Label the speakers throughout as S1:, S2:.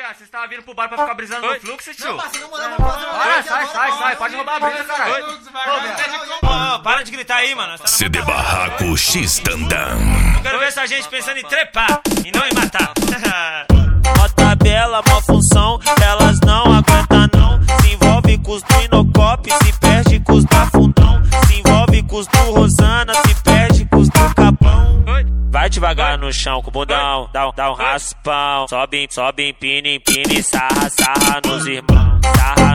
S1: viado, vocês estavam vindo pro bar pra ficar brisando no fluxo, tio?
S2: Não, parceiro, vamos fazer
S1: Sai, pode roubar a brisa, caralho.
S3: Para de gritar aí, mano.
S4: CD Barraco X Tandam.
S3: Eu quero ver essa gente pensando em trepar e não em matar. Mó tabela, mó função, elas não aguentam não. Se envolve com os do Inocop, se perde com os da Fundão. Se envolve com os do Rosana, se perde com os do Capão. Vai devagar no chão com o bundão, dá um raspão. Sobe, empina, sarra, sarra nos irmãos. Sarra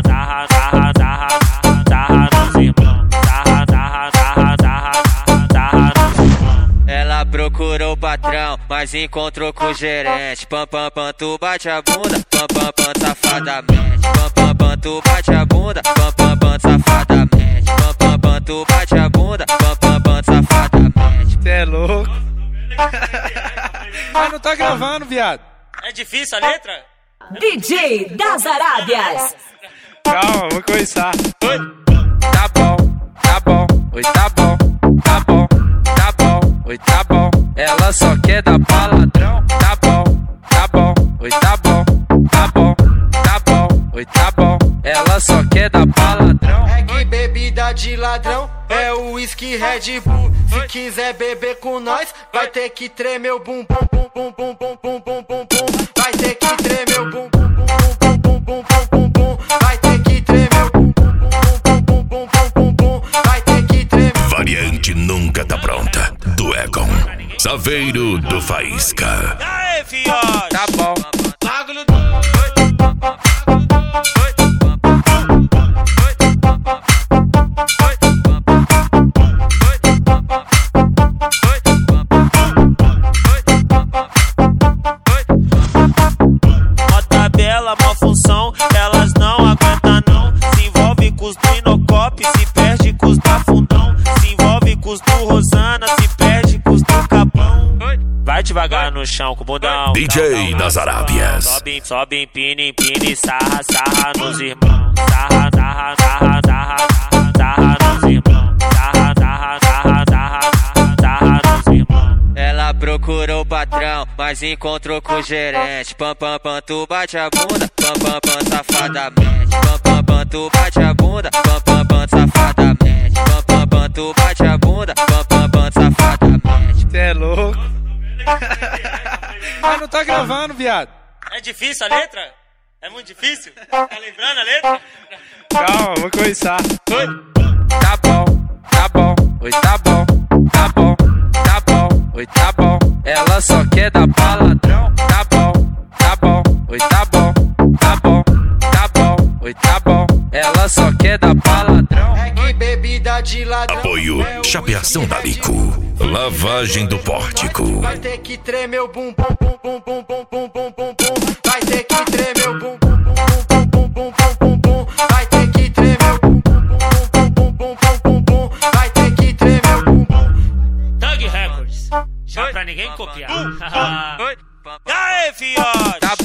S3: nos irmãos. Sarra nos irmãos. Ela procurou o patrão, mas encontrou com o gerente. Pam, tu bate a bunda, pam, safadamente. Pam, tu bate a bunda, pam, safadamente. Pam, tu bate a bunda, pam, safadamente.
S5: Cê é louco. Mas não tá gravando, viado.
S3: É difícil a letra?
S6: DJ das Arábias.
S5: Calma, vou começar.
S7: Tá bom, oi, tá bom, oi, tá bom. Ela só quer dar pra ladrão. Tá bom, oi, tá bom, oi, tá bom. Ela só quer dar pra ladrão.
S2: É que bebida de ladrão é o whisky Red Bull. Se quiser beber com nós, vai ter que tremer o bum bum bum bum bum bum bum bum bum bum. Vai ter que tremer o bum bum bum bum bum bum bum bum. Vai ter que tremer o bum bum bum bum bum bum bum. Vai ter que tremer.
S4: Variante nunca tá pronta. Do Egon. Saveiro do Faísca.
S3: Aê, fiote!
S7: Tá bom.
S3: Bagulho do... Mó função, elas não aguentam não. Se envolve com os do Inocop, se perde com os da Fundão. Se envolve com os do Rosana, se perde com os do Capão. Vai devagar no chão com o bundão.
S4: DJ das Arábias.
S3: Sobe, empina, sarra nos irmãos. Sarra nos irmãos. Sarra nos irmãos. Ela procurou o patrão, mas encontrou com o gerente. Pam, tu bate a bunda, pam, safadamente. Pam, tu bate a bunda, pam, safadamente. Pam, tu bate a bunda, pam, safadamente.
S5: Cê é louco. Mas não tá gravando, viado.
S3: É difícil a letra? É muito difícil? Tá lembrando a letra?
S5: Calma, vou começar.
S7: Tá bom, oi, tá bom, oi, tá bom. Ela só quer dar pra ladrão. Tá bom, oi, tá bom, oi, tá bom. Ela só quer dar pra ladrão.
S2: É que bebida de ladrão.
S4: Apoio Chapeação da Lico. Lavagem do Pórtico.
S2: Vai ter que tremer o bum bum bum bum bum bum bum bum bum bum. Vai ter que tremer o bum bum bum bum bum bum bum bum. Vai ter que tremer o bum bum bum bum bum bum bum. Vai ter que tremer o bum bum.
S3: Thug Records. Já pra ninguém copiar. Aê, fiote!
S7: Tá